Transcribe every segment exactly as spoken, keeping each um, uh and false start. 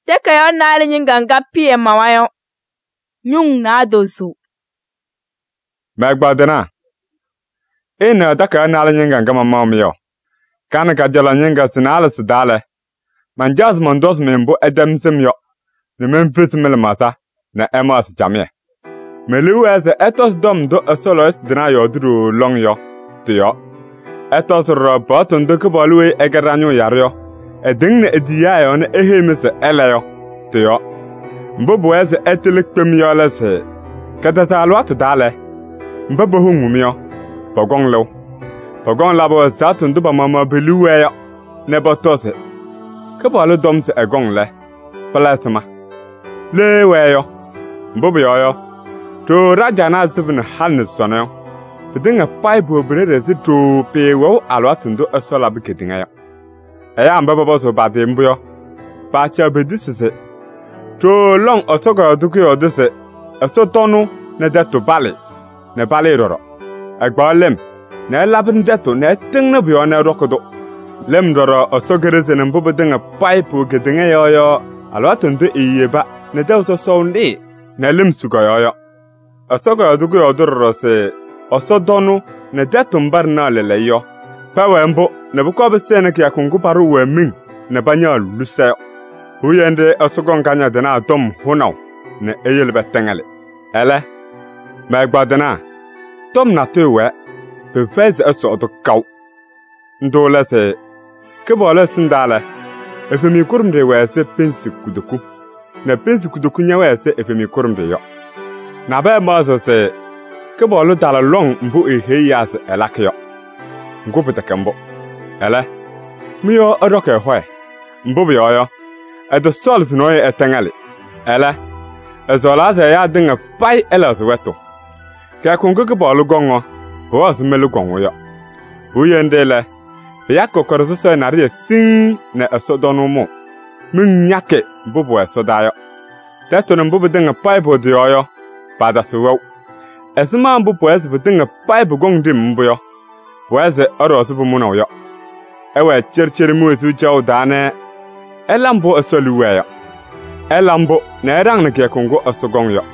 Teka yo nali nyinganga pie mawayo. Nyung na dosu. Magbadana. Ina teka yo nali nyinganga mamamiyo. Kana ka jala nyinga sinala sidale. Man jaz mondos membo edem simyo. Ne memphis milmasa na emas jamye. Melu as etos dom do asolos dina yodru long yo. Tiyo. Etos robot ndo kubalwe egeranyo yaryo. Edingne ediya ne ehemise eleyo. Tiyo. Mbobo as etelik pemyo lase. Kada salwa to dale. Mbobo hungumyo. Pogong lo. Pogong labo satun duba mama beluwe yo. Nebo tose. Kubalu domse egong le. Palasma. Le weyo. Mbobo yo. To rajana sibin halni sono. Bidinga pipe brere si to pe wo alwatundo asola biketinga yo. Aya mbaba boso bade mbuyo. Bacha bedisise. To long osoga duku odise. Aso tonu na deto bale. Na bale roro. Agba lem. Na labin deto na tingna biyo na rokodo. Lem roro osogerese na mbubo dinga pipe ketinga yo yo. Alwatundo iyeba. Na deto sondi. Na lim suga yo yo. Asoga adugu yodoro se osodonu ne detumbar na lele yo. Pawe mbo ne bukobe sene ki akungu paru we min ne banya luse. Huyende asogon kanya dena atom hunaw ne eyelbe tengale. Ele magbadena tom na tewe be fez aso odo kaw. Ndole se kebole sindale efemi kurumde we se pensi kudoku. Ne pensi kudoku nyawe se efemi kurumde yo. Na be mazo se ke bolu dala long mbu e heyas elakyo ngubu takambo ele miyo odoke hwe mbu bi oyo e the sols no e tangale ele ezola ze ya dinga pai elas weto ke kungu ke bolu gongo ho as melu gongo yo huyendele ya kokoro so na ri sin na esodonu mu min nyake mbu e sodayo teto mbu dinga pai bodi oyo pada suwo esima mbu poese budinga pipe gong dim mbuyo poese oro subu muno yo ewe chercher mu esu jaw dane elambo asoluwe yo elambo na rang ne ke kongo asogong yo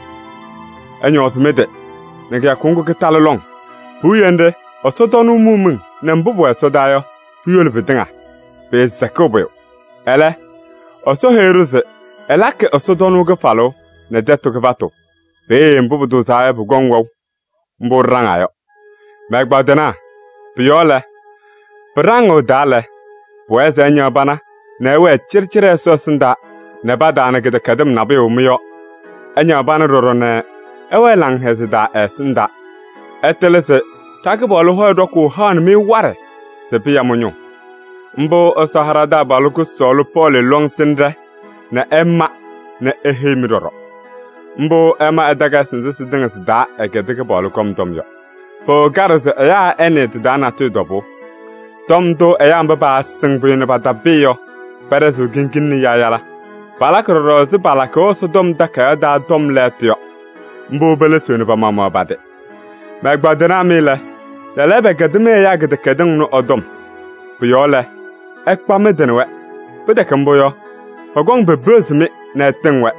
enyo smede ne ke kongo ke talolong huyende osotonu mumun na mbu poese dayo puyol budinga be sakobo ele oso heruse elake osotonu ke falo ne deto ke bato Be mbubu do sae bu gongwo mbu ranga yo magbadena piole brango dale weze enya bana na we chirchire so sinda ne badana gede kadem na be umiyo enya bana roro ne ewe lang hezida esinda etelese takibolu ho doku han mi ware se piya munyo mbo osahara da baluku solo pole long sindre na emma na ehemi roro Mbo ema edaga sinzi sidinga sida egedege bolu kom domyo. Po garze eya enet dana tu dobo. Tom do eya mbaba singbu ne bada biyo. Perezu gingin ni yayala. Balakoro zi balako so dom daka da dom letyo. Mbo bele sunu ba mama bade. Magbadena mile. Lelebe gedeme ya gede kedeng no odom. Biyole. Ekpa medenwe. Bede kamboyo. Ogong bebezmi na tengwe.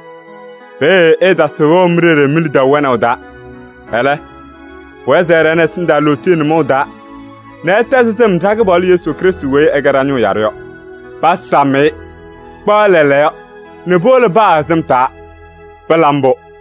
Be eda sewo mrere milida wana oda. Hele. Wezere ne sinda lutin moda. Ne tezise mtake boli Yesu Kristu we egaranyo yaryo. Pasame. Balele. Ne bole ba zimta. Belambo.